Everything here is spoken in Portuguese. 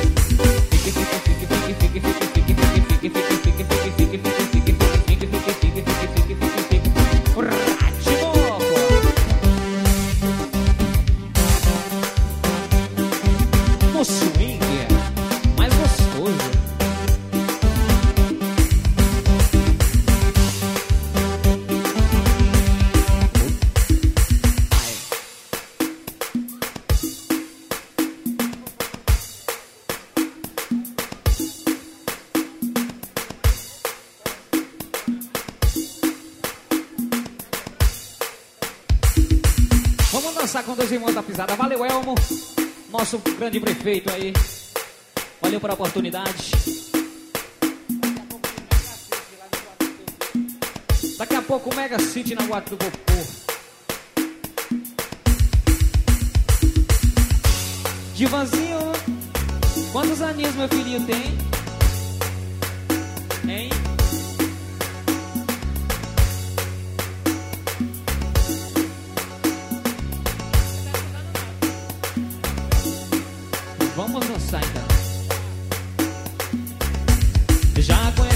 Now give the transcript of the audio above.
No swing, mais gostoso. Vamos dançar com dois irmãos da pisada. Valeu, Elmo, nosso grande prefeito aí. Valeu pela oportunidade. Daqui a pouco o Mega City na Guarda do Popô. Divanzinho, quantos aninhos meu filhinho tem? Hein? Vamos dançar então. Já conhece